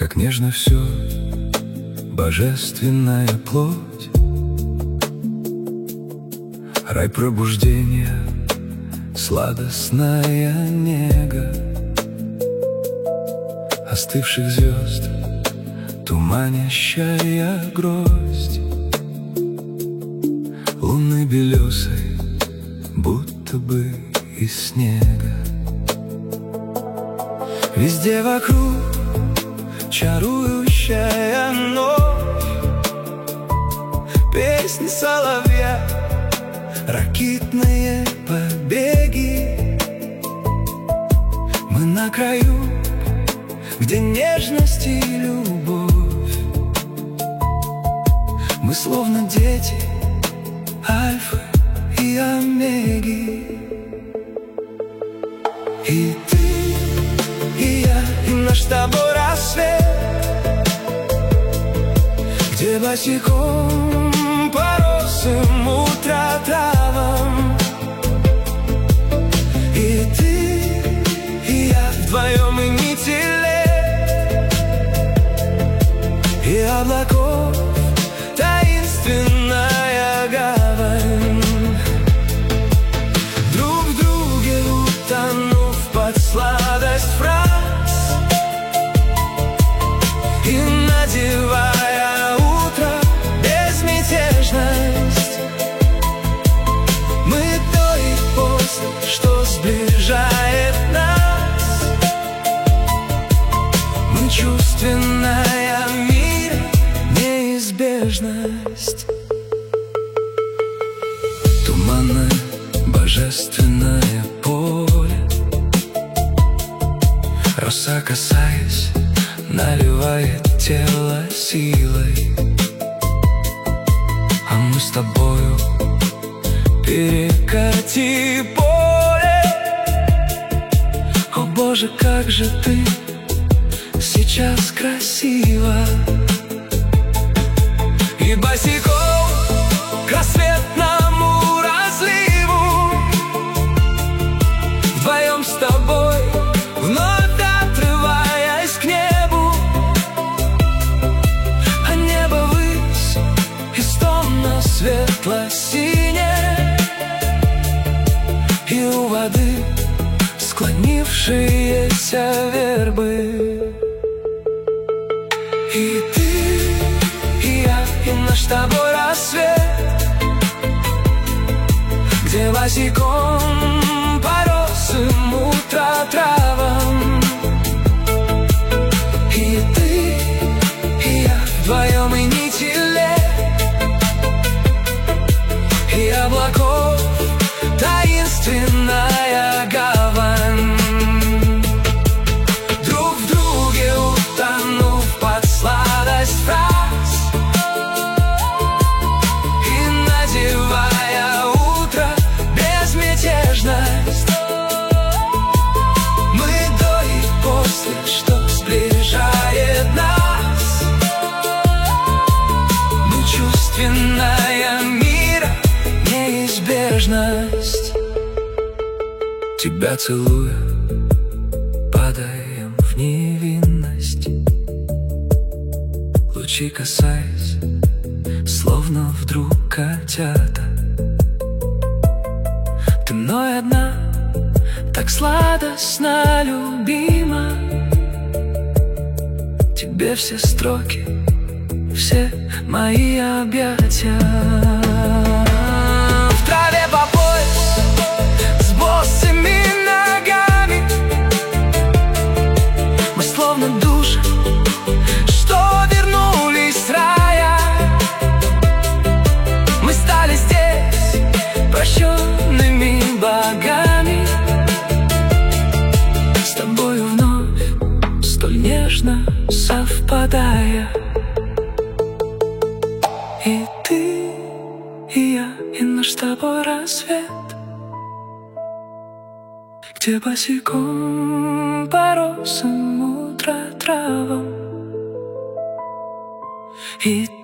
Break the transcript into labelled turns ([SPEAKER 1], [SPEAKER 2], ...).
[SPEAKER 1] Как нежно все, божественная плоть, рай пробуждения, сладостная нега остывших звезд, туманящая гроздь, луны белесой, будто бы из снега. Везде вокруг чарующая ночь, песни соловья, ракитные побеги. Мы на краю, где нежность и любовь. Мы словно дети альфы и омеги. И ты, и я, и наш с тобой рассвет, где босиком по росым утра травам. И ты, и я, вдвоем и нити лет, и облаков таинственная гавань. Друг в друге утонув под сладость фраз и надевая утро безмятежность, мы до и после, что сближает нас. Мы чувственная в мире неизбежность. Туманное божественное поле, роса, касаясь, наливает тело силой. А мы с тобою перекати поле. О Боже, как же ты сейчас красива. И босиком к рассветному разливу вдвоем с тобой, вновь отрываясь к небу. А небо ввысь истомно светло-синее, и у воды склонившиеся вербы. И ты, и я, и наш с тобой рассвет, где босиком по росым утра травам. И ты, и я, вдвоем и нити лет, и облаков таинственная гавань. Друг в друге утонув под сладость фраз и надевая утро безмятежность, мы до и после, что сближает нас. Мы чувственная мира неизбежность. Тебя целуя, падаем в невинность, лучи касаясь, словно вдруг котята. Ты мной одна, так сладостно любима. Тебе все строки, все мои объятия. В траве по пояс, с босыми ногами, мы словно души, что вернулись с рая. Мы стали здесь прощенными богами, с тобою вновь столь нежно совпадая. И ты, и я, и наш с тобой рассвет, где босиком по росам утра травам. И